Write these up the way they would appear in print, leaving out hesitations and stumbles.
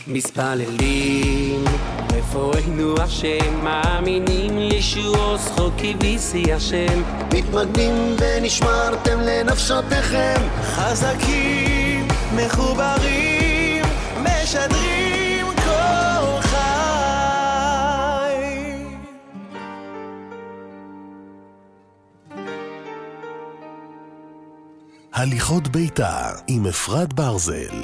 מתפללים רפואנו השם, מאמינים לישוע זכוקי ויסי השם, מתמגנים ונשמרתם לנפשותיכם, חזקים מחוברים משדרים כל חי. הליכות ביתה עם אפרת ברזל.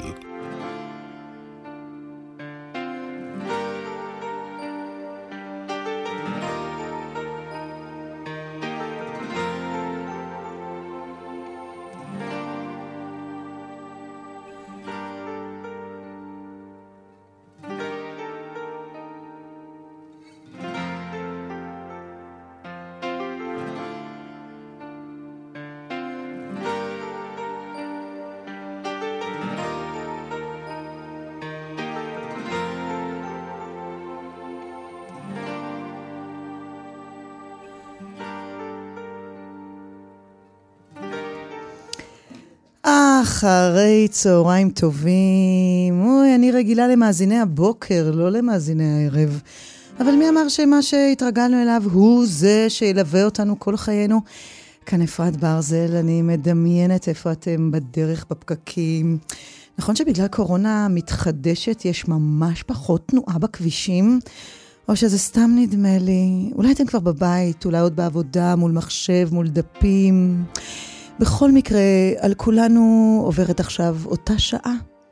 אחרי צהריים טובים. אוי, אני רגילה למאזיני הבוקר, לא למאזיני הערב. אבל מי אמר שמה שהתרגלנו אליו הוא זה שילווה אותנו כל חיינו? כאן אפרת ברזל, אני מדמיינת איפה אתם בדרך, בפקקים. נכון שבגלל קורונה מתחדשת יש ממש פחות תנועה בכבישים? או שזה סתם נדמה לי? אולי אתם כבר בבית, אולי עוד בעבודה, מול מחשב, מול דפים. בכל מקרה, על כולנו עוברת עכשיו אותה שעה.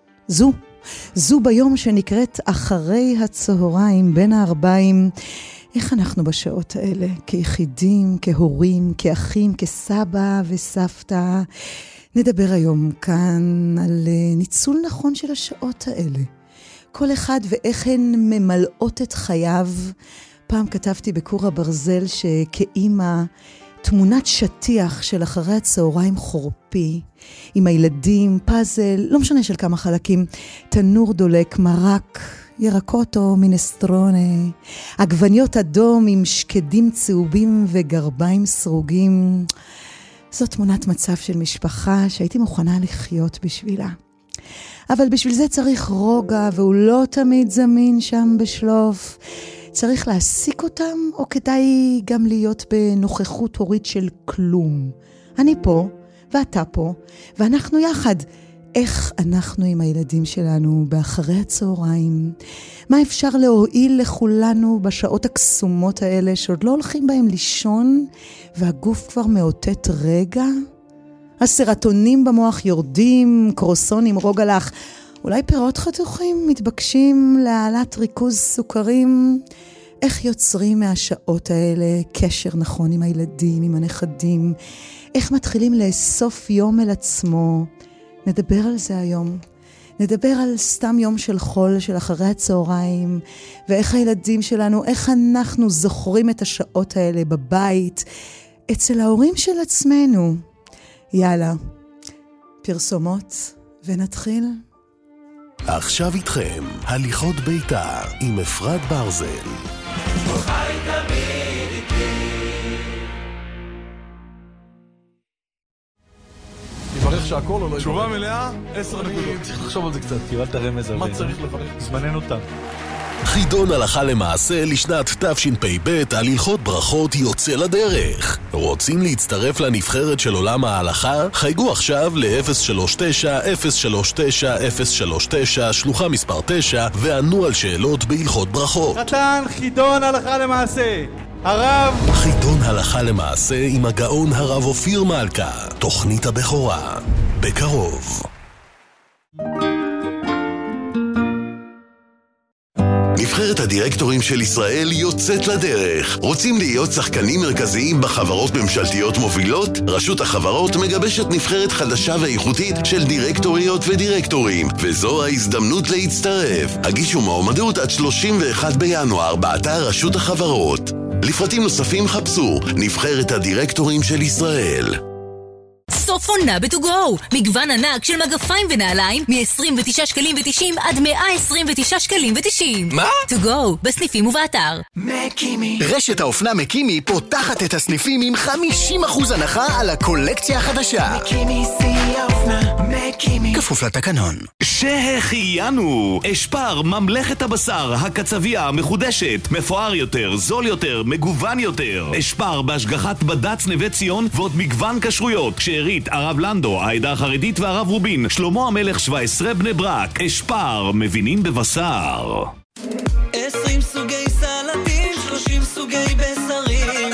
זו ביום שנקראת אחרי הצהריים, בין הערביים. איך אנחנו בשעות האלה? כיחידים, כהורים, כאחים, כסבא וסבתא. נדבר היום כאן על ניצול נכון של השעות האלה. כל אחד ואיך הן ממלאות את חייו. פעם כתבתי בקור הברזל שכאימא, תמונת שטיח של אחרי הצהריים חורפי, עם הילדים, פאזל, לא משנה של כמה חלקים, תנור דולק, מרק, ירקות או מינסטרונה, עגבניות אדום עם שקדים צהובים וגרביים סרוגים. זאת תמונת מצב של משפחה שהייתי מוכנה לחיות בשבילה. אבל בשביל זה צריך רוגע, והוא לא תמיד זמין שם בשלוף. צריך להסיק אותם, או כדאי גם להיות בנוכחות הורית של כלום? אני פה, ואתה פה, ואנחנו יחד. איך אנחנו עם הילדים שלנו באחרי הצהריים? מה אפשר להועיל לכולנו בשעות הקסומות האלה, שעוד לא הולכים בהם לישון, והגוף כבר מאותת רגע? הסרטונים במוח יורדים, קרוסונים, רוגלח, אולי פירות חתוכים מתבקשים להעלת ריכוז סוכרים. איך יוצרים מהשעות האלה קשר נכון עם הילדים, עם הנכדים? איך מתחילים לאסוף יום אל עצמו? נדבר על זה היום. נדבר על סתם יום של חול, של אחרי הצהריים, ואיך הילדים שלנו, איך אנחנו זוכרים את השעות האלה בבית, אצל ההורים של עצמנו. יאללה, פרסומות ונתחיל. עכשיו איתכם, הליכות ביתה עם אפרת ברזל. חי תמיד איתי. תברך שהכל או לא? תשובה מלאה, 10 נקודות. צריך לחשוב על זה קצת, קיבלת רמז. מה צריך לברך? זמננו תם. חידון הלכה למעשה לשנת תשפ"ב על הלכות ברכות יוצא לדרך. רוצים להצטרף לנבחרת של עולם ההלכה? חייגו עכשיו ל-039-039-039 שלוחה מספר 9 וענו על שאלות בהלכות ברכות. חתן חידון הלכה למעשה, הרב חידון הלכה למעשה עם הגאון הרב אופיר מלכה, תוכנית הבכורה בקרוב. נבחרת הדירקטורים של ישראל יוצאת לדרך. רוצים להיות שחקנים מרכזיים בחברות ממשלתיות מובילות? רשות החברות מגבשת נבחרת חדשה ואיכותית של דירקטוריות ודירקטורים, וזו ההזדמנות להצטרף. הגישו מועמדות עד 31 בינואר באתר רשות החברות. לפרטים נוספים חפשו נבחרת הדירקטורים של ישראל. סוף עונה בטוגו. מגוון ענק של מגפיים ונעליים מ-29 שקלים ו90 עד 129 שקלים ו90. מה? טוגו, בסניפים ובאתר. מקימי. רשת האופנה מקימי פותחת את הסניפים עם 50% הנחה על הקולקציה החדשה. מקימי שיא האופנה, מקימי. כפוף לתקנון. שהחיינו! אשפר, ממלכת הבשר, הקצביה המחודשת, מפואר יותר, זול יותר, מגוון יותר. אשפר בהשגחת בד"ץ נווה ציון ועוד מגוון כשרויות. שארית, הרב לנדו, העדה החרדית והרב רובין, שלמה המלך 17 בני ברק. אשפר, מבינים בבשר. 20 סוגי סלטים, 30 סוגי בשרים.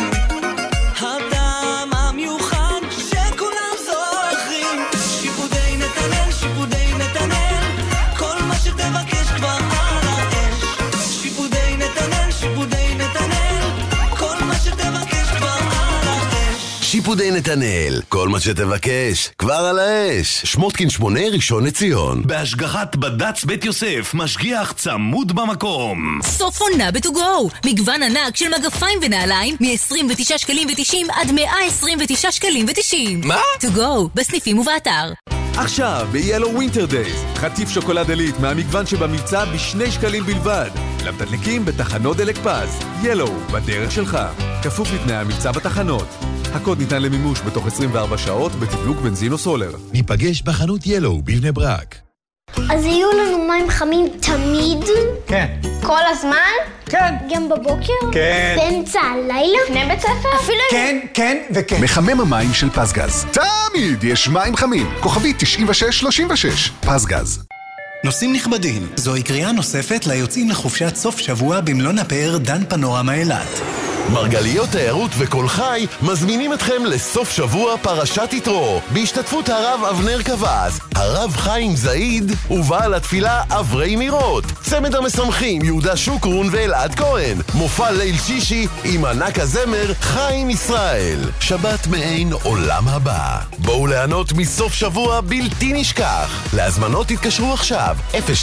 הטעם המיוחד שכולם זוכרים. שיפודי נתנאל, שיפודי נתנאל, כל מה שתבקש כבר על האש. שיפודי נתנאל, שיפודי נתנאל, כל מה שתבקש כבר על האש. שיפודי נתנאל, כל מה שתבקש כבר על האש. שמותקין 8 ראשון לציון. בהשגחת בד"ץ בית יוסף, משגיח צמוד במקום. סוף עונה בטוגו. מגוון ענק של מגפיים ונעליים מ-29 שקלים ו90 עד 129 שקלים ו90. מה? טוגו, בסניפים ובאתר. עכשיו ב-Yellow Winter Days, חטיף שוקולד עילית מהמגוון שבמבצע ב2 שקלים בלבד. למתדלקים בתחנות דלק פז. Yellow, בדרך שלך. כפוף לתנאי המבצע בתחנות. הקוד ניתן למימוש בתוך 24 שעות בתדלוק בנזין או סולר. ניפגש בחנות Yellow בבני ברק. אז יהיו לנו מים חמים תמיד? כן. כל הזמן? כן. גם בבוקר? כן. באמצע הלילה? לפני בית ספר? אפילו... כן, כן וכן. מחמם המים של פסגז. תמיד יש מים חמים. כוכבי 9636. פסגז. נוסעים נכבדים, זוהי קריאה נוספת ליוצאים לחופשת סוף שבוע במלון הפאר דן פנורמה אילת. מרגליות תיירות וכל חי מזמינים אתכם לסוף שבוע פרשת יתרו בהשתתפות הרב אבנר קבס, הרב חיים זעיד ובעל התפילה אברי מירות, צמד המשמחים יהודה שוקרון ואלעד כהן, מופע ליל שישי עם ענק הזמר חיים ישראל, שבת מעין עולם הבא. בואו ליהנות מסוף שבוע בלתי נשכח. להזמנות תתקשרו עכשיו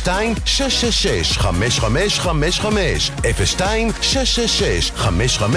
02-666-5555 02-666-5555.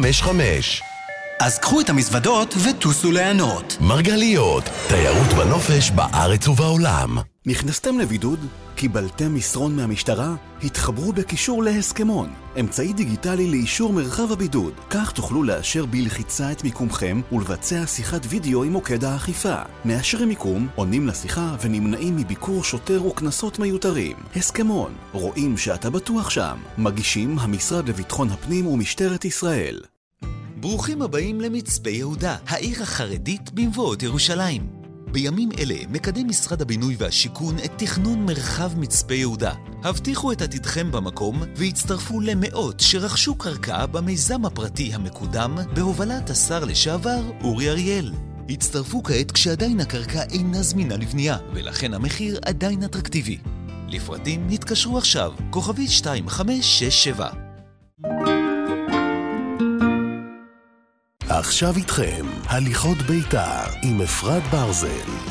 אז קחו את המזוודות וטוסו ליהנות. מרגליות, תיירות בנופש בארץ ובעולם. נכנסתם לבידוד? קיבלתם מסרון מהמשטרה? התחברו בקישור להסכמון, אמצעי דיגיטלי לאישור מרחב הבידוד. כך תוכלו לאשר בלחיצה את מיקומכם ולבצע שיחת וידאו עם מוקד האכיפה. מאשרים מיקום, עונים לשיחה ונמנעים מביקור שוטר וכנסות מיותרים. הסכמון, רואים שאתה בטוח שם. מגישים המשרד לביטחון הפנים ומשטרת ישראל. ברוכים הבאים למצפה יהודה, העיר החרדית במבואות ירושלים. בימים אלה מקדם משרד הבינוי והשיכון את תכנון מרחב מצפה יהודה. הבטיחו את עתידכם במקום והצטרפו למאות שרכשו קרקע במיזם הפרטי המקודם בהובלת השר לשעבר אורי אריאל. הצטרפו כעת כשעדיין הקרקע אינה זמינה לבנייה ולכן המחיר עדיין אטרקטיבי. לפרטים התקשרו עכשיו, כוכבית 2567. עכשיו איתכם, הליכות ביתר עם אפרת ברזל.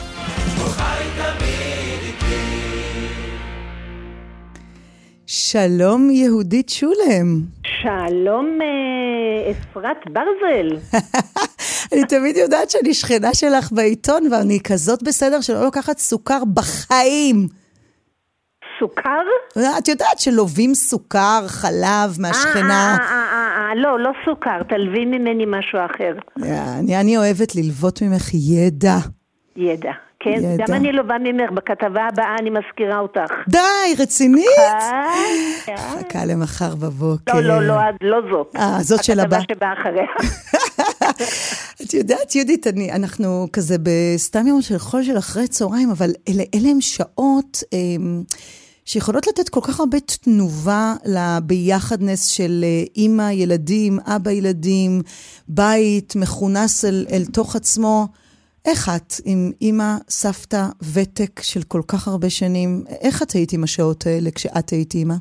שלום יהודית שולם. שלום אפרת ברזל. אני תמיד יודעת שאני שכנה שלך בעיתון, ואני כזאת בסדר שלא לוקחת סוכר בחיים. סוכר? את יודעת שלובים סוכר, חלב מהשכנה. לא סוכר, תלוי ממני משהו אחר. אני אוהבת ללוות ממך ידע. ידע, כן? גם אני לובה ממך, בכתבה הבאה אני מזכירה אותך. די, רצינית? חכה למחר בבוקר. לא זאת. זאת של הבא. הכתבה שבאה אחריה. את יודעת, יהודית, אנחנו כזה בסתם יום של חול של אחרי צהריים, אבל אלה הם שעות שיכולות לתת כל כך הרבה תנובה לביחדנס של אמא, ילדים, אבא, ילדים, בית, מכונס אל תוך עצמו. איך את עם אמא, סבתא, ותק של כל כך הרבה שנים? איך את היית עם השעות האלה כשאת היית אמא?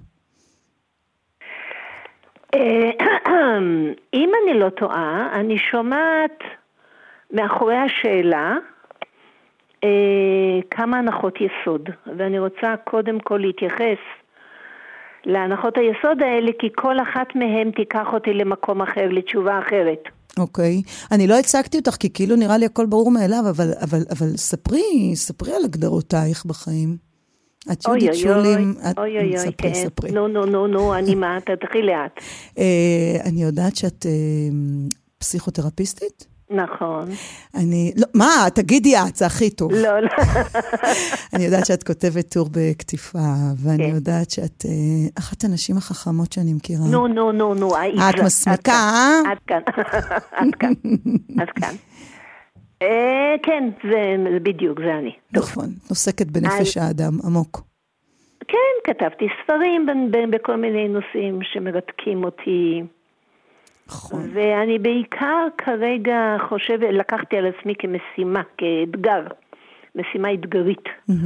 אם אני לא טועה, אני שומעת מאחורי השאלה כמה הנחות יסוד, ואני רוצה קודם כל להתייחס להנחות היסוד האלה, כי כל אחת מהן תיקח אותי למקום אחר, לתשובה אחרת. אוקיי. אני לא הצגתי אותך, כי כאילו נראה לי הכל ברור מאליו, אבל ספרי על הגדרותייך בחיים. את יודעת שולים, ספרי. נו, אני מה, תתחיל לאט. אני יודעת שאת פסיכותרפיסטית? נכון. מה? תגידי את, זה הכי טוב. לא. אני יודעת שאת כותבת טור בכתיפה, ואני יודעת שאת אחת הנשים החכמות שאני מכירה. נו. את מסמיקה, עד כאן. כן, זה בדיוק, זה אני. נכון, נוסקת בנפש האדם, עמוק. כן, כתבתי ספרים בכל מיני נושאים שמרתקים אותי. ואני בעיקר כרגע חושבת, לקחתי על עצמי כמשימה, כאתגר, משימה אתגרית.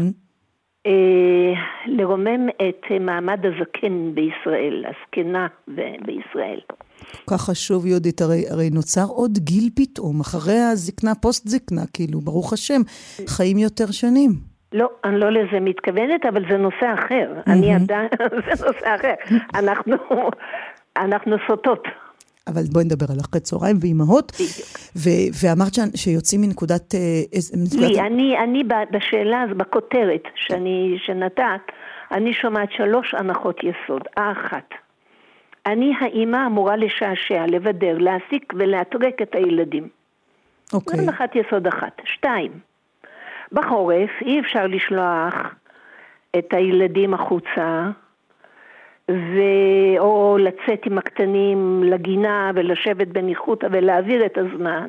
לרומם את מעמד הזקן בישראל, הזקנה בישראל. כך חשוב, יהודית, הרי נוצר עוד גיל פתאום, אחרי הזקנה, פוסט זקנה, כאילו, ברוך השם, חיים יותר שנים. לא, אני לא לזה מתכוונת, אבל זה נושא אחר. אני עדיין, זה נושא אחר. אנחנו סוטות. אבל בואי נדבר על אחרי צהריים ואימהות, ואמרת שיוצאים מנקודת... אני בשאלה, בכותרת שנתת, אני שומעת 3 הנחות יסוד. האחת, אני האמא אמורה לשעשע, לבדר, להסיק ולהטרק את הילדים. אוקיי. זו הנחת יסוד אחת. 2, בחורף אי אפשר לשלוח את הילדים החוצה, או לצאת עם הקטנים לגינה ולשבת בניחותא ולהעביר את הזמן,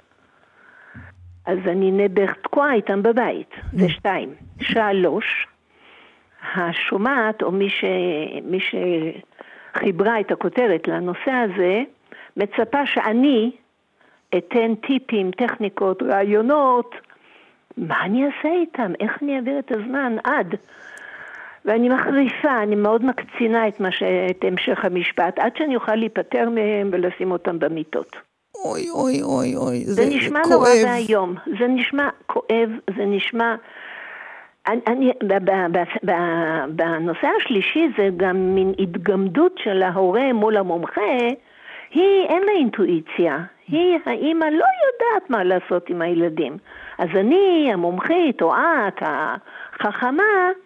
אז אני נדך תקועה איתם בבית. זה 2. 3, השומעת או מי שחיברה את הכותרת לנושא הזה, מצפה שאני אתן טיפים, טכניקות, רעיונות, מה אני אעשה איתם? איך אני אעביר את הזמן עד? ואני מחריפה, אני מאוד מקצינה את המשך המשפט, עד שאני אוכל להיפטר מהם ולשים אותם במיטות. אוי, זה נשמע נורא והיום, זה נשמע כואב, זה נשמע... בנושא השלישי זה גם מין התגמדות של ההורה מול המומחה, אין לה אינטואיציה, האמא לא יודעת מה לעשות עם הילדים. אז אני, המומחית או את, החכמה,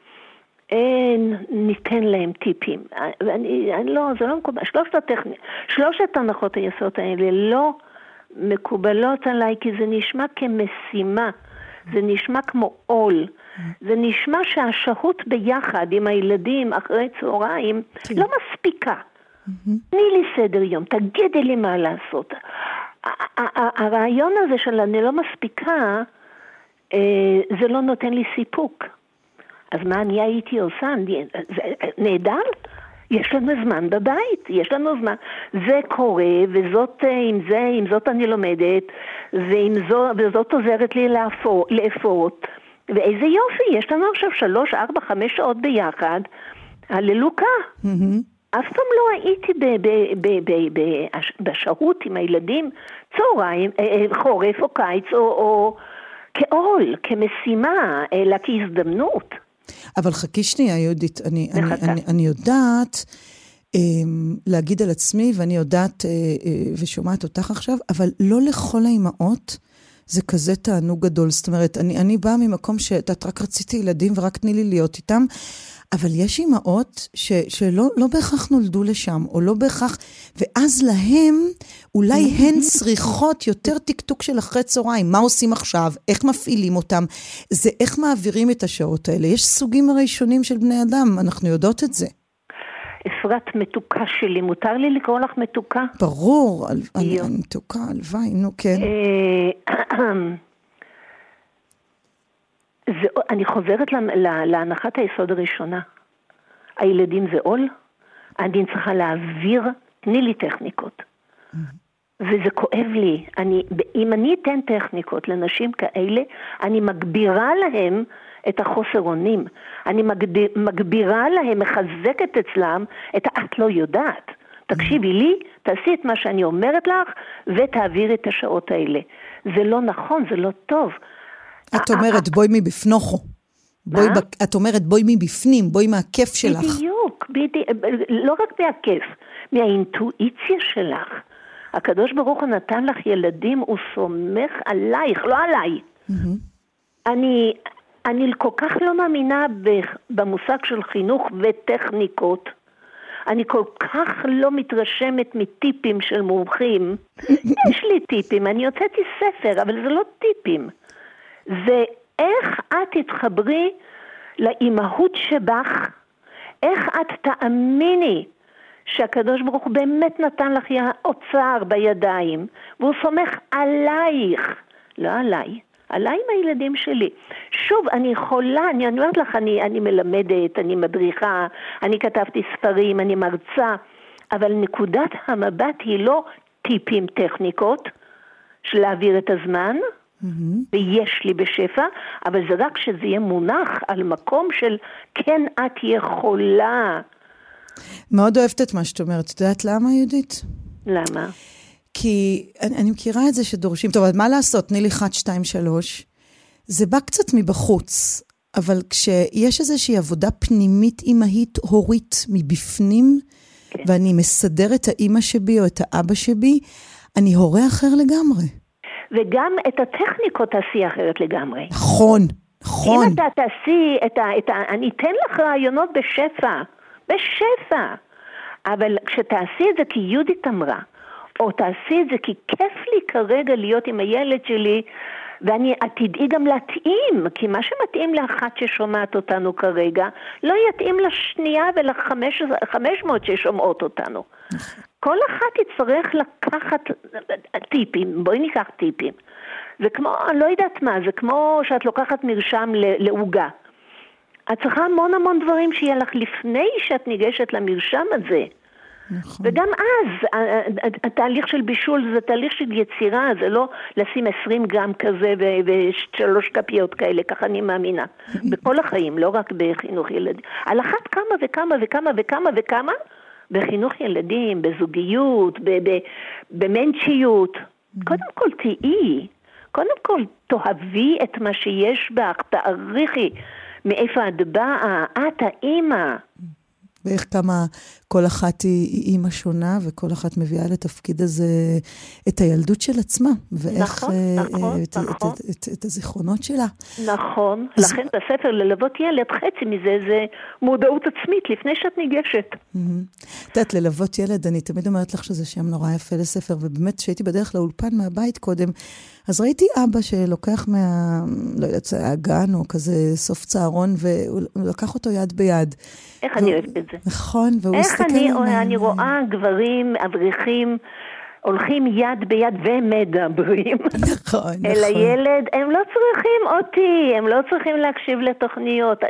ניתן להם טיפים. זה לא מקובל. 3 הנחות היסוד האלה לא מקובלות עליי, כי זה נשמע כמשימה, זה נשמע כמו עול, זה נשמע שהשהות ביחד עם הילדים אחרי צהריים לא מספיקה. תני לי סדר יום, תגידי לי מה לעשות. הרעיון הזה של אני לא מספיקה, זה לא נותן לי סיפוק. אז מה אני הייתי עושה? נהדר? יש לנו זמן בבית, יש לנו זמן. זה קורה, עם זאת אני לומדת, וזאת עוזרת לי לאפות. ואיזה יופי, יש לנו עכשיו 3, 4, 5 שעות ביחד, הללוקה. אף פעם לא הייתי בשהות עם הילדים, צהריים, חורף או קיץ, או כעול, כמשימה, אלא כהזדמנות. אבל חכי שנייה, יהודית, אני יודעת להגיד על עצמי, ואני יודעת ושומעת אותך עכשיו, אבל לא לכל האימהות זה כזה תענוג גדול. זאת אומרת, אני באה ממקום שאת רק רציתי ילדים ורק תני לי להיות איתם, אבל יש אימהות שלא בהכרח נולדו לשם, או לא בהכרח, ואז להם אולי הן צריכות יותר טקטוק של אחרי צהריים. מה עושים עכשיו? איך מפעילים אותם? זה איך מעבירים את השעות האלה. יש סוגים הרי שונים של בני אדם, אנחנו יודעות את זה. אפרת מתוקה שלי, מותר לי לקרוא לך מתוקה? ברור, אני מתוקה, הלוואי, נו כן. אני חוזרת להנחת היסוד הראשונה. הילדים זה עול, אני צריכה להעביר, תני לי טכניקות. וזה כואב לי. אם אני אתן טכניקות לנשים כאלה, אני מגבירה להם את החוסר אונים. אני מגבירה להם, מחזקת אצלם את את לא יודעת. תקשיבי לי, תעשי את מה שאני אומרת לך, ותעביר את השעות האלה. זה לא נכון, זה לא טוב. את אומרת בואי מבפנוכו. את אומרת בואי מבפנים, בואי מהכיף שלך. בדיוק, לא רק מהכיף, מהאינטואיציה שלך. הקדוש ברוך הוא נתן לך ילדים, הוא סומך עלייך, לא עליי. אני כל כך לא מאמינה במושג של חינוך וטכניקות. אני כל כך לא מתרשמת מטיפים של מומחים. יש לי טיפים, אני יוצאתי ספר, אבל זה לא טיפים. זה איך את תתחברי לאימהות שבך, איך את תאמיני שהקדוש ברוך הוא באמת נתן לך אוצר בידיים, והוא סומך עלייך, לא עליי. עליי עם הילדים שלי. שוב, אני יכולה, אני אומרת לך, אני מלמדת, אני מדריכה, אני כתבתי ספרים, אני מרצה, אבל נקודת המבט היא לא טיפים טכניקות של להעביר את הזמן, ויש לי בשפע, אבל זה רק שזה יהיה מונח על מקום של כן את יכולה. מאוד אוהבת את מה שאת אומרת. את יודעת למה, יהודית? למה? כי אני מכירה את זה שדורשים, טוב, מה לעשות? תני לי 1, 2, 3. זה בא קצת מבחוץ, אבל כשיש איזושהי עבודה פנימית אימהית הורית מבפנים, כן. ואני מסדר את האמא שבי או את האבא שבי, אני הורה אחר לגמרי. וגם את הטכניקות תעשי אחרת לגמרי. נכון, נכון. אם אתה תעשי אני אתן לך רעיונות בשפע, אבל כשתעשי את זה כי יהודית אמרה, או תעשי את זה כי כיף לי כרגע להיות עם הילד שלי, ואני תדעי גם להתאים, כי מה שמתאים לאחת ששומעת אותנו כרגע, לא יתאים לשנייה ול500 ששומעות אותנו. כל אחת יצטרך לקחת טיפים, בואי ניקח טיפים. זה כמו, לא יודעת מה, זה כמו שאת לוקחת מרשם לעוגה. את צריכה המון דברים שיהיה לך לפני שאת ניגשת למרשם הזה. נכון. וגם אז, התהליך של בישול זה תהליך של יצירה, זה לא לשים 20 גרם כזה ו3 כפיות כאלה, ככה אני מאמינה. בכל החיים, לא רק בחינוך ילדים. על אחת כמה, בחינוך ילדים, בזוגיות, במנצ'יות. קודם כל תהיי, קודם כל תאהבי את מה שיש בך, תעריכי מאיפה את באה, את האמא. ואיך כמה כל אחת היא אימא שונה, וכל אחת מביאה לתפקיד הזה את הילדות של עצמה, ואיך את הזיכרונות שלה. נכון, לכן בספר ללוות ילד, חצי מזה זה מודעות עצמית, לפני שאת ניגשת. את יודעת, ללוות ילד, אני תמיד אומרת לך שזה שם נורא יפה לספר, ובאמת שהייתי בדרך לאולפן מהבית קודם, אז ראיתי אבא שלוקח לא יודעת, הגן או כזה סוף צהרון, והוא לקח אותו יד ביד. איך אני אוהבת את זה? נכון, והוא הסתכל... איך אני רואה גברים, אברכים, הולכים יד ביד ומדברים. נכון. אל הילד, הם לא צריכים אותי, הם לא צריכים להקשיב לתוכניות.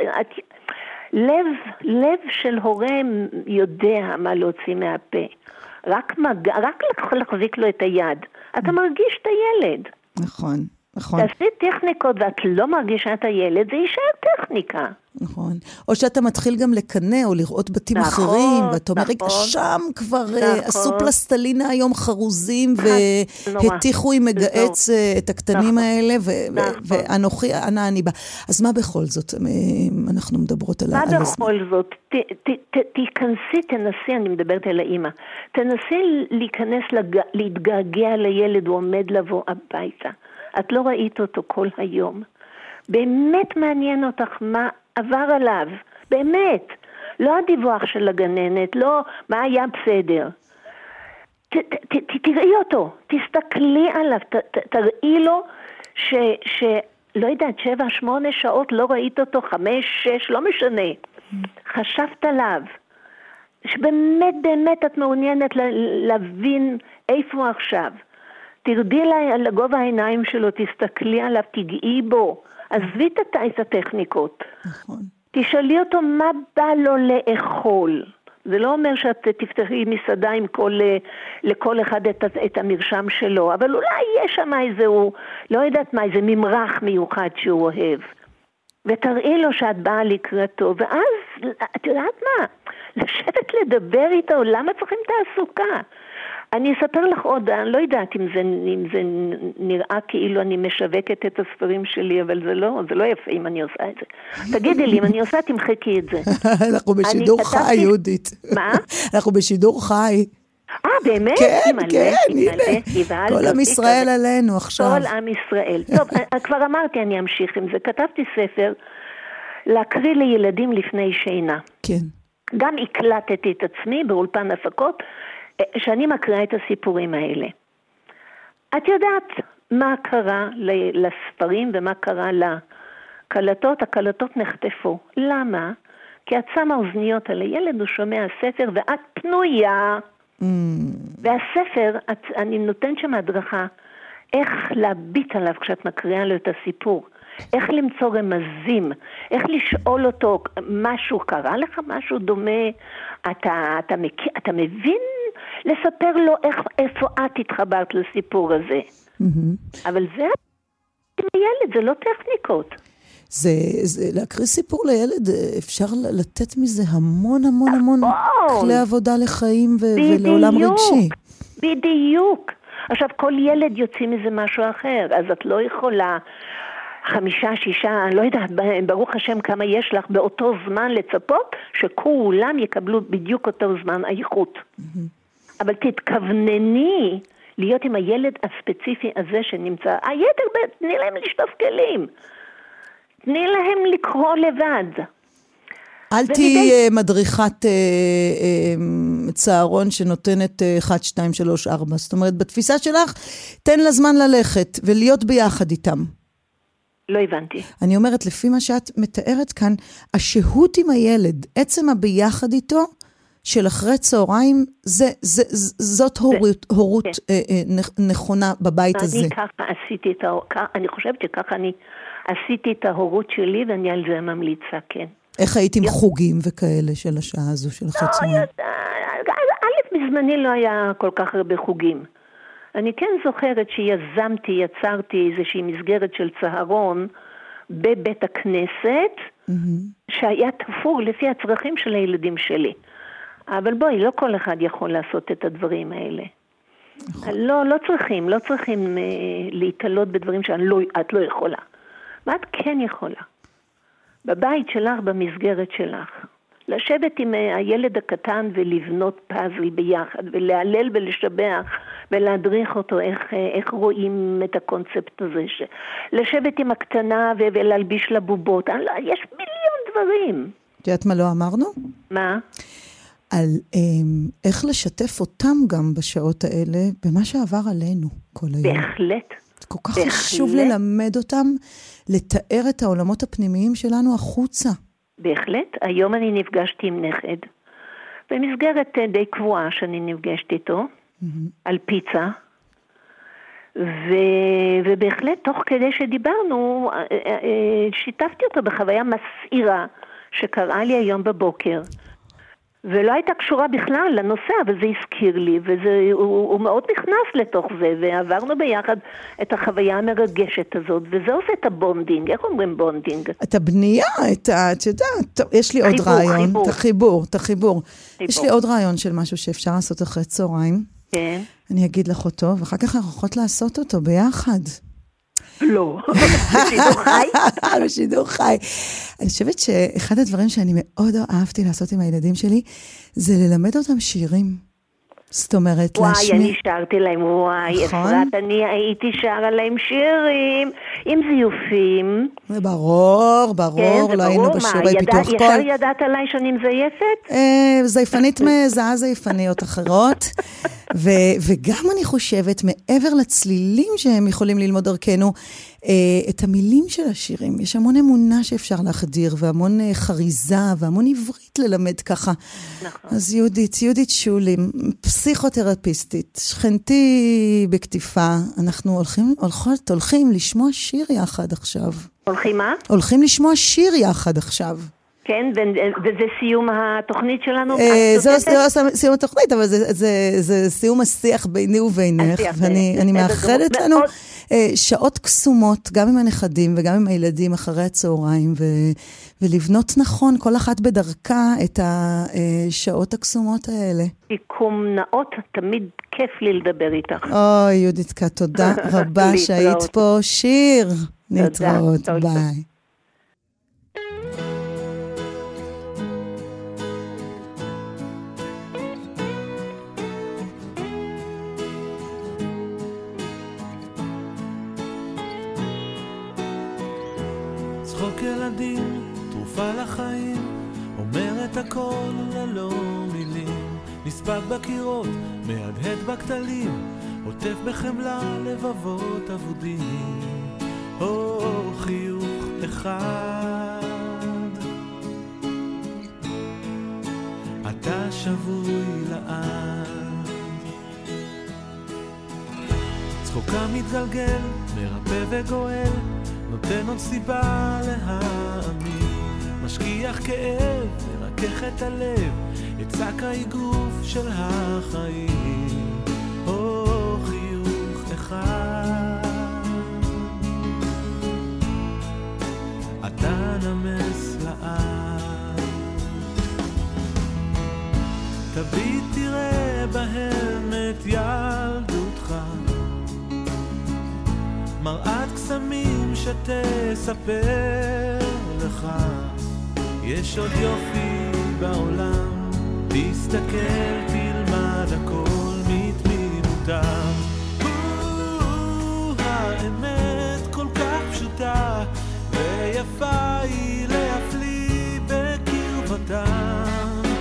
לב של הורה יודע מה להוציא מהפה. רק להחזיק לו את היד. אתה מרגיש את הילד. נכון, נכון. תעשי טכניקות ואת לא מרגישה את הילד, זה יישאר טכניקה. נכון. או שאתה מתחיל גם לקנה או לראות בתים אחרים, ואתה אומר, רגע, שם כבר עשו פלסטלינה היום חרוזים, והתיכו עם מגעץ את הקטנים האלה, ואנוכי, אני בא. אז מה בכל זאת? אנחנו מדברות על... מה בכל זאת? תיכנסי, תנסי, אני מדברת על האמא, תנסי להיכנס, להתגעגע לילד, הוא עומד לבוא הביתה. את לא ראית אותו כל היום. באמת מעניין אותך מה עבר עליו. באמת. לא הדיווח של הגננת, לא מה היה בסדר. תראי אותו, תסתכלי עליו, תראי לו לא יודעת, 7-8 שעות לא ראית אותו, 5-6, לא משנה. חשבת עליו. שבאמת את מעוניינת להבין איפה הוא עכשיו. תרדי לגובה העיניים שלו, תסתכלי עליו, תגעי בו, עזבי את הטכניקות. נכון. תשאלי אותו מה בא לו לאכול. זה לא אומר שאת תפתחי מסעדה עם לכל אחד את המרשם שלו, אבל אולי יש שם איזהו, לא יודעת מה, איזה ממרח מיוחד שהוא אוהב. ותראי לו שאת באה לקראתו, ואז, את יודעת מה? לשבת לדבר איתו, למה צריכים תעסוקה? אני אספר לך עוד, אני לא יודעת אם זה נראה כאילו אני משווקת את הספרים שלי, אבל זה לא יפה אם אני עושה את זה. תגידי לי, אם אני עושה, תמחקי את זה. אנחנו בשידור חי, יהודית. מה? אנחנו בשידור חי. באמת? כן, הנה. כל עם ישראל עלינו עכשיו. כל עם ישראל. טוב, כבר אמרתי, אני אמשיך עם זה. כתבתי ספר להקריא לילדים לפני שינה. כן. גם הקלטתי את עצמי באולפן הפקות, שאני מקריאה את הסיפורים האלה. את יודעת מה קרה לספרים ומה קרה לקלטות? הקלטות נחטפו. למה? כי את שמה אוזניות על הילד, הוא שומע ספר ואת פנויה. והספר, אני נותן שם הדרכה, איך להביט עליו כשאת מקריאה לו את הסיפור. איך למצוא רמזים, איך לשאול אותו, משהו קרה לך, משהו דומה, אתה מבין לספר לו איפה את התחברת לסיפור הזה. אבל זה ילד, זה לא טכניקות. זה להקריא סיפור לילד, אפשר לתת מזה המון המון המון כלי עבודה לחיים ולעולם רגשי. בדיוק. עכשיו כל ילד יוצא מזה משהו אחר, אז את לא יכולה 5, 6, אני לא יודעת, ברוך השם כמה יש לך באותו זמן לצפות, שכולם יקבלו בדיוק אותו זמן האיכות. אבל תתכוונני להיות עם הילד הספציפי הזה שנמצא, היתר, תני להם לשטוף כלים. תני להם לקרוא לבד. אל תהיי מדריכת צהרון שנותנת 1, 2, 3, 4. זאת אומרת, בתפיסה שלך, תן לה זמן ללכת ולהיות ביחד איתם. לא הבנתי. אני אומרת, לפי מה שאת מתארת כאן, השהות עם הילד, עצם הביחד איתו, של אחרי צהריים, זאת הורות נכונה בבית הזה. אני ככה עשיתי אני חושבת שככה אני עשיתי את ההורות שלי, ואני על זה ממליצה, כן. איך היית עם חוגים וכאלה של השעה הזו של אחרי צהריים? א', בזמני לא היה כל כך הרבה חוגים. אני כן זוכרת יצרתי איזושהי מסגרת של צהרון בבית הכנסת, שהיה תפור לפי הצרכים של הילדים שלי. אבל בואי, לא כל אחד יכול לעשות את הדברים האלה. לא צריכים להתעלות בדברים שאת לא יכולה. מה את כן יכולה? בבית שלך, במסגרת שלך. לשבת עם הילד הקטן ולבנות פאזל ביחד, ולהלל ולשבח, ולהדריך אותו איך רואים את הקונספט הזה. לשבת עם הקטנה ולהלביש לבובות. יש מיליון דברים. את יודעת מה לא אמרנו? מה? על איך לשתף אותם גם בשעות האלה, במה שעבר עלינו כל היום. בהחלט. כל כך חשוב ללמד אותם, לתאר את העולמות הפנימיים שלנו החוצה. בהחלט. היום אני נפגשתי עם נכד, במסגרת די קבועה שאני נפגשתי איתו, על פיצה, ובהחלט תוך כדי שדיברנו, שיתפתי אותו בחוויה מסעירה, שקרה לי היום בבוקר. ולא הייתה קשורה בכלל לנושא, אבל זה הזכיר לי, והוא מאוד נכנס לתוך זה, ועברנו ביחד את החוויה המרגשת הזאת, וזה עושה את הבונדינג. איך אומרים בונדינג? את הבנייה, את יודעת, יש לי עוד רעיון, את החיבור. יש לי עוד רעיון של משהו שאפשר לעשות אחרי צהריים. כן. אני אגיד לך אותו, ואחר כך אנחנו יכולות לעשות אותו ביחד. לא, בשידור חי? בשידור חי. אני חושבת שאחד הדברים שאני מאוד אהבתי לעשות עם הילדים שלי, זה ללמד אותם שירים. זאת אומרת, וואי, אני שרתי להם, וואי, אפרת, אני הייתי שרה להם שירים, עם זיופים. ברור, לא היינו בשיעורי פיתוח קול. ישר ידעת עליי שאני מזייפת? זייפנית מזהה זייפניות אחרות. וגם אני חושבת, מעבר לצלילים שהם יכולים ללמוד דרכנו, את המילים של השירים. יש המון אמונה שאפשר להחדיר, והמון חריזה, והמון עברית ללמד ככה. נכון. אז יהודית שולי, פסיכותרפיסטית, שכנתי בכתיפה, אנחנו הולכים לשמוע שיר יחד עכשיו. הולכים מה? הולכים לשמוע שיר יחד עכשיו. כן, וזה סיום התוכנית שלנו? זה לא סיום התוכנית, אבל זה סיום השיח ביני ובינך, ואני מאחלת לנו שעות קסומות, גם עם הנכדים וגם עם הילדים אחרי הצהריים, ולבנות נכון כל אחת בדרכה את השעות הקסומות האלה. סיכום נאות, תמיד כיף לי לדבר איתך. אוי, יהודיתקה, תודה רבה שהיית פה. שיר, נתראות, ביי. ילדים, תרופה לחיים, אומר את הכל ללא מילים, נספק בקירות, מהדהד בכתלים, עוטף בחמלה לבבות אבודים, חיוך אחד, אתה שבוי לעד. צחוקה מתגלגל, מרפא וגואל, נותן עוד סיבה להאמין, משכיח כאב, מרכך את הלב, את שק האגרוף של החיים, חיוך אחד, אתה נמס לעד. תביט תראה בהם את ילדותך, מראת קסמים שתספר לך, יש עוד יופי בעולם, תסתכל תלמד הכל מתמימותם. האמת כל כך פשוטה ויפה היא להפליא בקרבתם,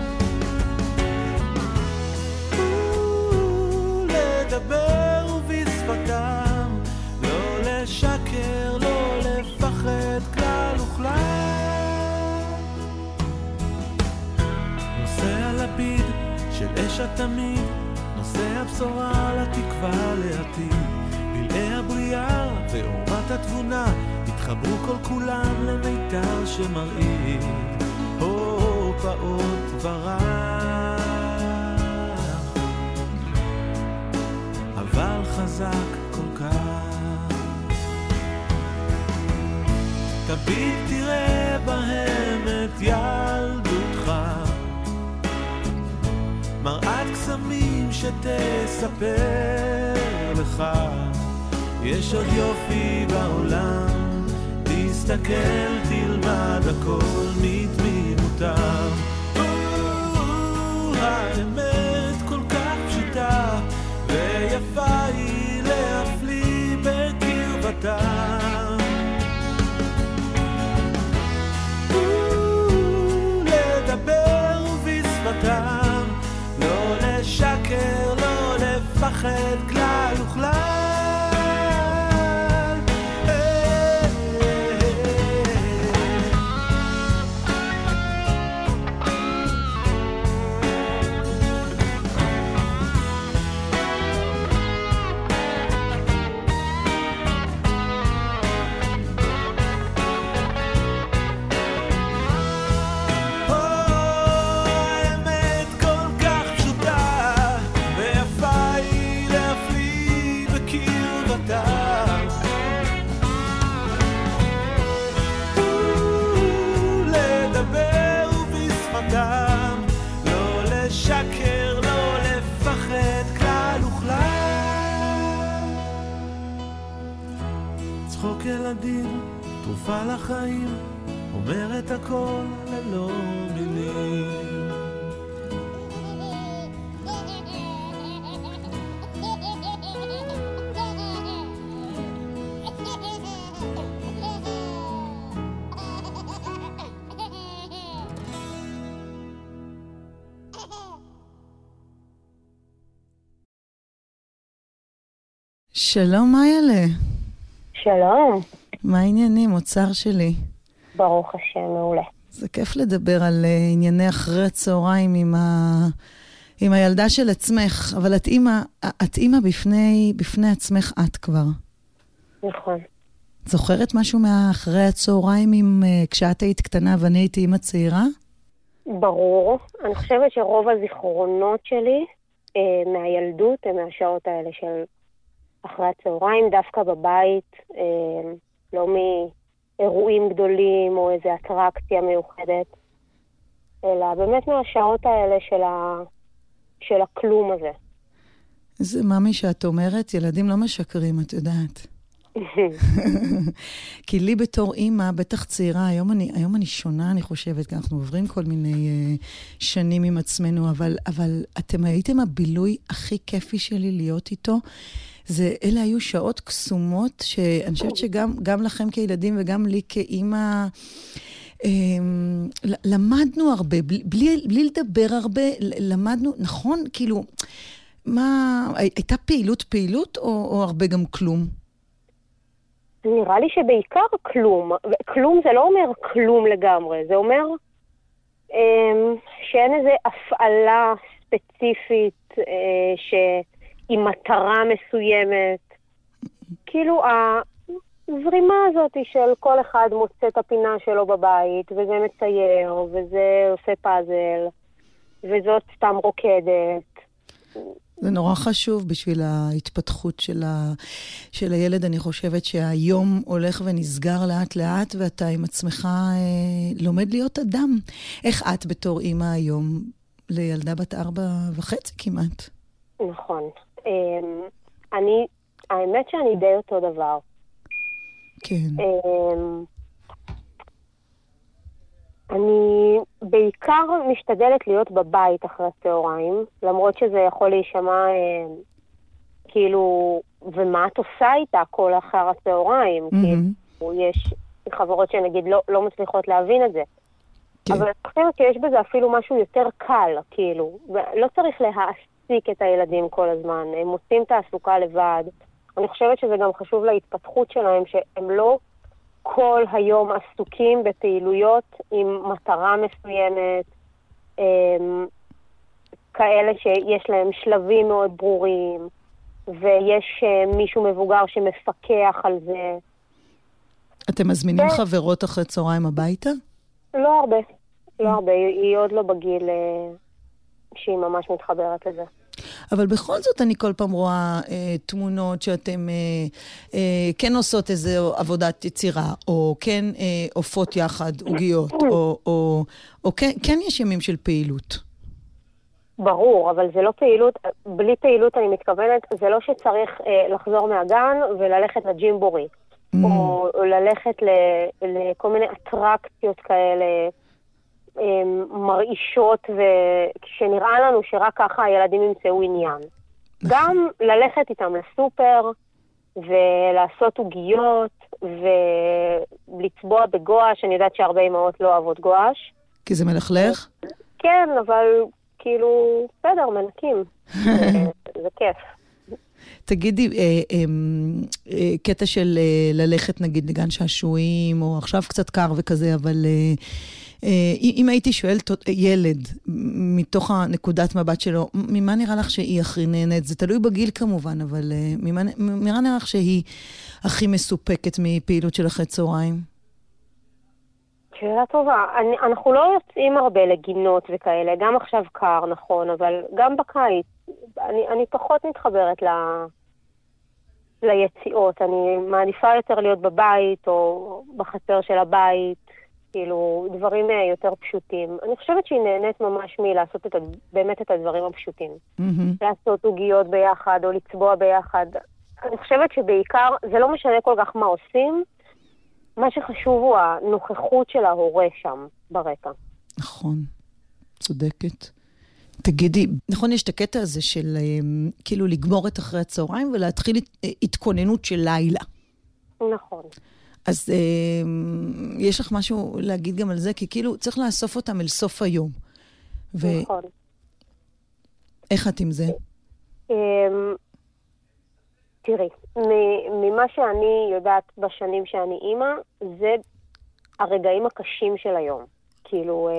לדבר ובשפתם, לא לשקר, לא לפחד כלל וכלל. נושא הלפיד של אש התמיד, נושא הבשורה לתקווה לעתיד, פלאי הבריאה ואורת התבונה התחברו כל כולם למיתר שמרעיד, פעוט ורע אבל חזק כל כך. תביט תראה בהם את ילדותך, מראת קסמים שתספר לך, יש עוד יופי בעולם, תסתכל תלמד הכל מתמימותם. האמת כל כך פשוטה ויפה היא להפליא בקרבתם, לדבר ובשפתם, לא לשקר, לא לפחד כלל וכלל. ילדים, תרופה לחיים, אומר את הכל ללא מילים. שלום מאיילה. שלום. מה העניינים, אוצר שלי? ברוך השם, מעולה. זה כיף לדבר על ענייני אחרי הצהריים עם הילדה של עצמך, אבל את אימא בפני עצמך את כבר. נכון. זוכרת משהו מאחרי הצהריים כשאת היית קטנה ואני הייתי אימא צעירה? ברור. אני חושבת שרוב הזיכרונות שלי מהילדות הם מהשעות האלה של אחרי הצהריים, דווקא בבית, לא מאירועים גדולים או איזו אטרקציה מיוחדת, אלא באמת מהשעות האלה של הכלום הזה. זה ממי שאת אומרת, ילדים לא משקרים, את יודעת. כי לי בתור אימא, בטח צעירה, היום אני שונה, אני חושבת, כי אנחנו עוברים כל מיני שנים עם עצמנו, אבל אתם הייתם הבילוי הכי כיפי שלי להיות איתו, אלה היו שעות קסומות, שאני חושבת שגם לכם כילדים וגם לי כאימא, למדנו הרבה, בלי לדבר הרבה, למדנו, נכון? כאילו, הייתה פעילות או הרבה גם כלום? נראה לי שבעיקר כלום. כלום זה לא אומר כלום לגמרי, זה אומר שאין איזו הפעלה ספציפית שהיא מטרה מסוימת. כאילו הזרימה הזאת של כל אחד מוצא את הפינה שלו בבית, וזה מצייר, וזה עושה פאזל, וזאת סתם רוקדת. זה נורא חשוב בשביל ההתפתחות של הילד. אני חושבת שהיום הולך ונסגר לאט לאט, ואתה עם עצמך לומד להיות אדם. איך את בתור אימא היום לילדה בת 4.5 כמעט? נכון. האמת שאני די אותו דבר. כן. אני בעיקר משתדלת להיות בבית אחרי הצהריים, למרות שזה יכול להישמע כאילו, ומה את עושה איתה כל אחר הצהריים? כאילו, יש חברות שנגיד לא מצליחות להבין את זה. אבל אני חושבת שיש בזה אפילו משהו יותר קל, כאילו, לא צריך להעסיק את הילדים כל הזמן, הם עושים תעסוקה לבד. אני חושבת שזה גם חשוב להתפתחות שלהם, שהם לא כל היום עסוקים בפעילויות עם מטרה מסוימת, כאלה שיש להם שלבים מאוד ברורים, ויש מישהו מבוגר שמפקח על זה. אתם מזמינים חברות אחרי צהריים הביתה? לא הרבה, לא הרבה. היא עוד לא בגיל שהיא ממש מתחברת לזה. אבל בכל זאת אני כל פעם רואה תמונות שאתם כן עושות איזו עבודת יצירה, או כן עופות יחד, עוגיות, או כן יש ימים של פעילות. ברור, אבל זה לא פעילות, בלי פעילות אני מתכוונת, זה לא שצריך לחזור מהגן וללכת לג'ימבורי, או ללכת לכל מיני אטרקציות כאלה, מרעישות, וכשנראה לנו שרק ככה הילדים ימצאו עניין. גם ללכת איתם לסופר, ולעשות עוגיות, ולצבוע בגואש. אני יודעת שהרבה אמהות לא אוהבות גואש. כי זה מלכלך? כן, אבל כאילו, בסדר, מנקים. זה כיף. תגידי, קטע של ללכת נגיד לגן שעשועים, או עכשיו קצת קר וכזה, אבל אם הייתי שואלת ילד מתוך הנקודת מבט שלו, ממה נראה לך שהיא הכי נהנית? זה תלוי בגיל כמובן, אבל ממה נראה לך שהיא הכי מסופקת מפעילות של אחרי צהריים? שאלה טובה. אנחנו לא יוצאים הרבה לגינות וכאלה, גם עכשיו קר, נכון, אבל גם בקיץ. אני פחות מתחברת ליציאות. אני מעדיפה יותר להיות בבית או בחצר של הבית, כאילו דברים יותר פשוטים. אני חושבת שהיא נהנית ממש מלעשות באמת את הדברים הפשוטים. לעשות עוגיות ביחד או לצבוע ביחד. אני חושבת שבעיקר זה לא משנה כל כך מה עושים, מה שחשוב הוא הנוכחות של ההורה שם ברקע. נכון, צודקת. תגידי, נכון, יש את הקטע הזה של כאילו לגמור את אחרי הצהריים ולהתחיל התכוננות של לילה. נכון. אז יש לך משהו להגיד גם על זה? כי כאילו צריך לאסוף אותם אל סוף היום. נכון. איך את עם זה? תראי, ממה שאני יודעת בשנים שאני אימא, זה הרגעים הקשים של היום. כאילו,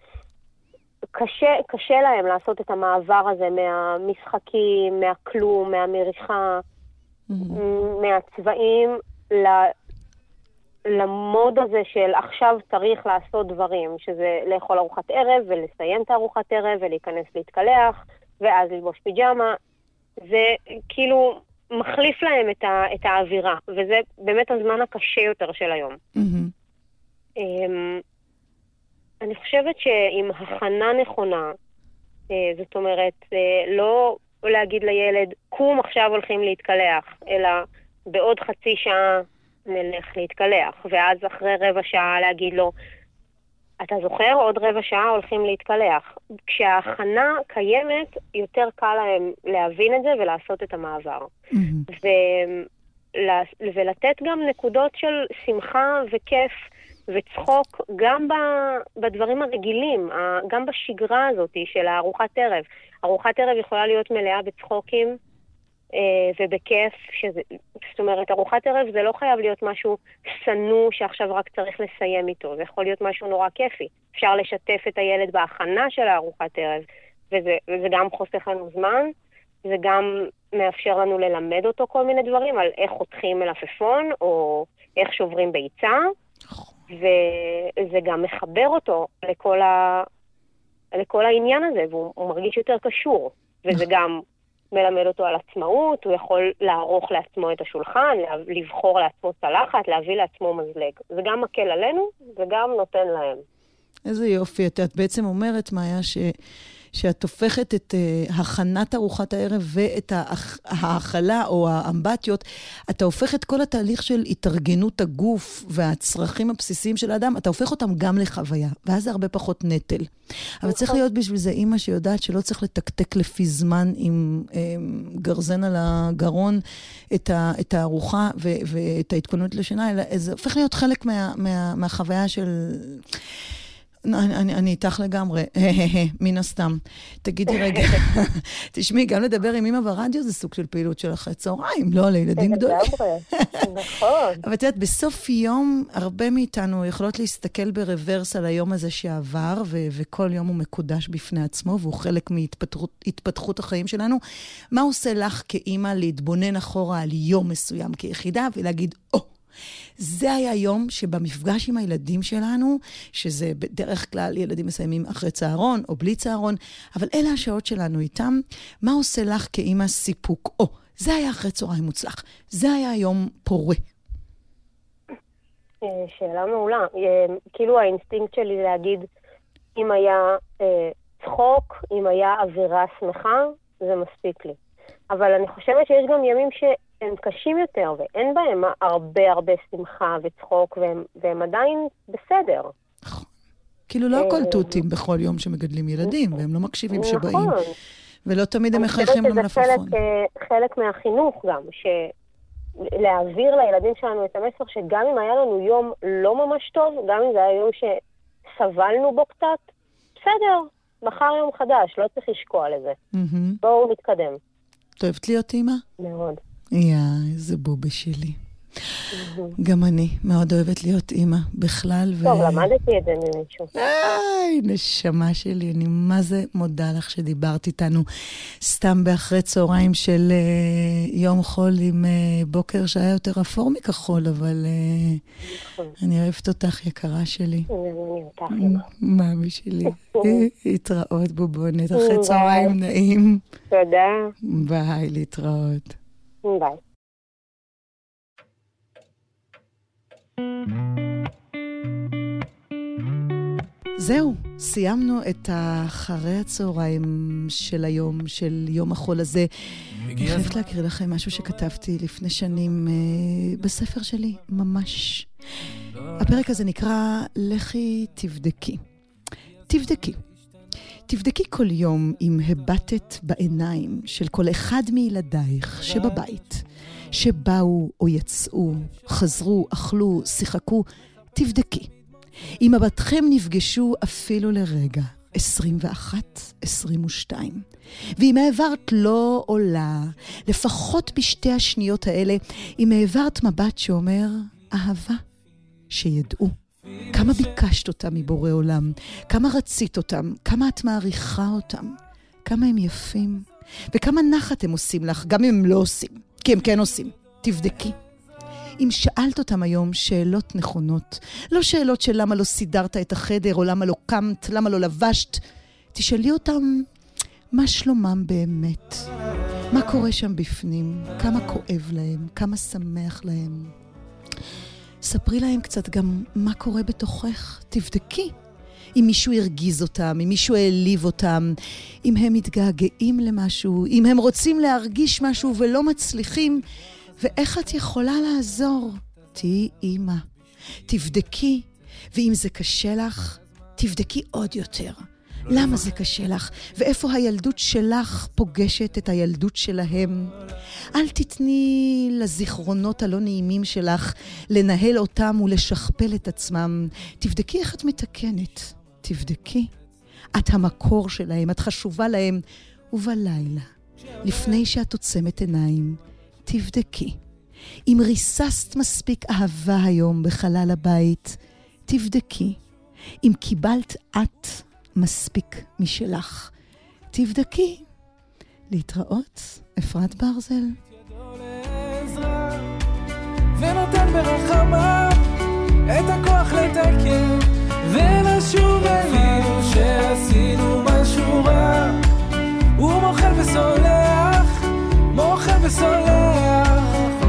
קשה להם לעשות את המעבר הזה מהמשחקים, מהכלום, מהמריחה, מהצבעים, למוד הזה של עכשיו צריך לעשות דברים, שזה לאכול ארוחת ערב ולסיים את ארוחת ערב ולהיכנס להתקלח, ואז ללבוש פיג'מה. זה כאילו מחליף להם את האווירה, וזה באמת הזמן הקשה יותר של היום. אני חושבת שעם הכנה נכונה, זאת אומרת, לא להגיד לילד, קום עכשיו הולכים להתקלח, אלא בעוד חצי שעה נלך להתקלח, ואז אחרי רבע שעה להגיד לו, אתה זוכר, עוד רבע שעה הולכים להתקלח. כשההכנה קיימת, יותר קל להם להבין את זה ולעשות את המעבר. ולתת גם נקודות של שמחה וכיף וצחוק גם בדברים הרגילים, גם בשגרה הזאת של הארוחת ערב. ארוחת ערב יכולה להיות מלאה בצחוקים ובכיף. זאת אומרת, ארוחת ערב זה לא חייב להיות משהו סנוע שעכשיו רק צריך לסיים איתו. זה יכול להיות משהו נורא כיפי. אפשר לשתף את הילד בהכנה של הארוחת ערב, וזה גם חוסך לנו זמן. זה גם מאפשר לנו ללמד אותו כל מיני דברים על איך חותכים מלפפון או איך שוברים ביצה. וזה גם מחבר אותו לכל העניין הזה, והוא מרגיש יותר קשור. וזה גם מלמד אותו על עצמאות, הוא יכול לערוך לעצמו את השולחן, לבחור לעצמו צלחת, להביא לעצמו מזלג. זה גם מקל עלינו, וגם נותן להם. איזה יופי, את בעצם אומרת, מאיה, שאת הופכת את הכנת ארוחת הערב ואת האכלה או האמבטיות, אתה הופך את כל התהליך של התארגנות הגוף והצרכים הבסיסיים של האדם, אתה הופך אותם גם לחוויה, ואז זה הרבה פחות נטל. אבל צריך להיות בשביל זה אימא שיודעת שלא צריך לתקתק לפי זמן עם גרזן על הגרון את הארוחה ואת ההתכוננות לשינה, אלא זה הופך להיות חלק מהחוויה של... אני איתך לגמרי, מן הסתם. תגידי רגע, תשמעי, גם לדבר עם אמא ברדיו זה סוג של פעילות של אחרי צהריים, לא לילדים גדולים. נכון. אבל את יודעת, בסוף יום, הרבה מאיתנו יכולות להסתכל ברוורס על היום הזה שעבר, וכל יום הוא מקודש בפני עצמו, והוא חלק מהתפתחות החיים שלנו. מה עושה לך כאמא להתבונן אחורה על יום מסוים כיחידה, ולהגיד, זה היה יום שבמפגש עם הילדים שלנו, שזה בדרך כלל ילדים מסיימים אחרי צהרון או בלי צהרון, אבל אלה השעות שלנו איתם, מה עושה לך כאמא סיפוק? זה היה אחרי צהריים מוצלח, זה היה יום פורה. שאלה מעולה. כאילו האינסטינקט שלי להגיד, אם היה צחוק, אם היה אווירה שמחה, זה מספיק לי. אבל אני חושבת שיש גם ימים הם קשים יותר, ואין בהם הרבה שמחה וצחוק, והם עדיין בסדר. כאילו לא הכל תותים בכל יום שמגדלים ילדים, והם לא מקשיבים שבאים. ולא תמיד הם מחייכים למלפפון. זה חלק מהחינוך גם, להעביר לילדים שלנו את המסר, שגם אם היה לנו יום לא ממש טוב, גם אם זה היה יום שסבלנו בו קצת, בסדר, מחר יום חדש, לא צריך לשקוע לזה. בואו נתקדם. את אוהבת להיות אימא? מאוד. איזה בובה שלי. גם אני מאוד אוהבת להיות אימא בכלל. טוב, למדתי את זה ממישהו. נשמה שלי, אני מה זה מודה לך שדיברת איתנו סתם באחרי צהריים של יום חול עם בוקר שהיה יותר אפור מכחול, אבל אני אוהבת אותך, יקרה שלי. אני אותך, אימא. מאמי שלי. התראות בובונת, אחרי צהריים נעים. תודה. ביי, להתראות. ביי. זהו, סיימנו את אחרי הצהריים של היום, של יום החול הזה. אני חייבת להקריא לכם משהו שכתבתי לפני שנים בספר שלי, ממש. הפרק הזה נקרא לכי תבדקי. תבדקי. תבדקי כל יום אם הבטת בעיניים של כל אחד מילדייך שבבית, שבאו או יצאו, חזרו, אכלו, שיחקו, תבדקי. אם מבטכם נפגשו אפילו לרגע, 21, 22. ואם העברת לא עולה, לפחות בשתי השניות האלה, אם העברת מבט שאומר אהבה, שידעו. כמה ביקשת אותם מבורא עולם, כמה רצית אותם, כמה את מעריכה אותם, כמה הם יפים, וכמה נחת הם עושים לך, גם אם הם לא עושים, כי הם כן עושים. תבדקי. אם שאלת אותם היום שאלות נכונות, לא שאלות של למה לא סידרת את החדר, או למה לא קמת, למה לא לבשת, תשאלי אותם מה שלומם באמת, מה קורה שם בפנים, כמה כואב להם, כמה שמח להם. ספרי להם קצת גם מה קורה בתוכך, תבדקי. אם מישהו הרגיז אותם, אם מישהו העליב אותם, אם הם מתגעגעים למשהו, אם הם רוצים להרגיש משהו ולא מצליחים, ואיך את יכולה לעזור? תהי אימא. תבדקי, ואם זה קשה לך, תבדקי עוד יותר. למה זה קשה לך? ואיפה הילדות שלך פוגשת את הילדות שלהם? אל תתני לזיכרונות הלא נעימים שלך לנהל אותם ולשכפל את עצמם. תבדקי איך את מתקנת. תבדקי. את המקור שלהם, את חשובה להם. ובלילה, לפני שאת עוצמת עיניים, תבדקי. אם ריססת מספיק אהבה היום בחלל הבית, תבדקי. אם קיבלת את מספיק משלך, תבדקי. להתראות, אפרת ברזל. ונותן ברחמה את הכוח לתקן ולשוב אלינו שעשינו משהו רע. הוא מוחל וסולח, מוחל וסולח,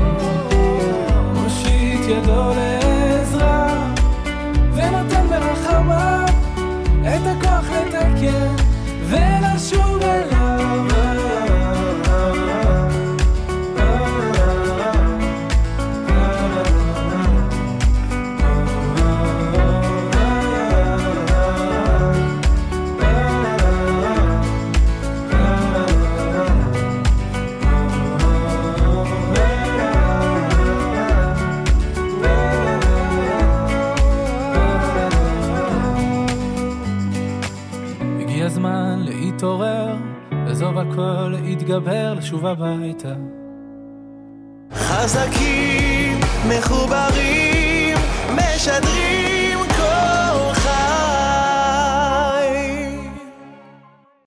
מושיט ידו לעזרה ונותן ברחמה את הכוח לתקן ולשוב אליו. הזמן להתעורר, לעזוב הכל, להתגבר, לשוב הביתה. חזקים, מחוברים, משדרים